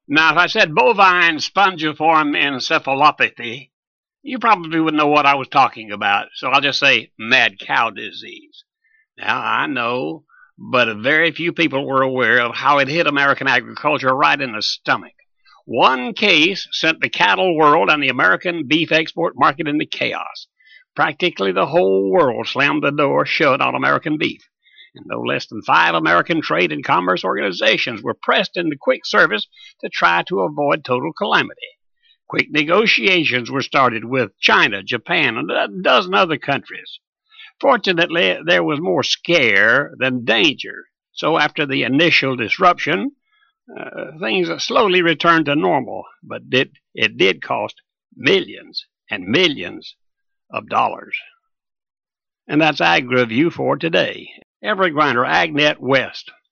Now, if I said bovine spongiform encephalopathy, you probably wouldn't know what I was talking about, so I'll just say mad cow disease. Now, I know, but very few people were aware of how it hit American agriculture right in the stomach. One case sent the cattle world and the American beef export market into chaos. Practically the whole world slammed the door shut on American beef, and no less than 5 American trade and commerce organizations were pressed into quick service to try to avoid total calamity. Quick negotiations were started with China, Japan, and a dozen other countries. Fortunately, there was more scare than danger, so after the initial disruption, things slowly returned to normal, but it did cost millions and millions of dollars. And that's Ag Review for today. Everett Griner, AgNet West.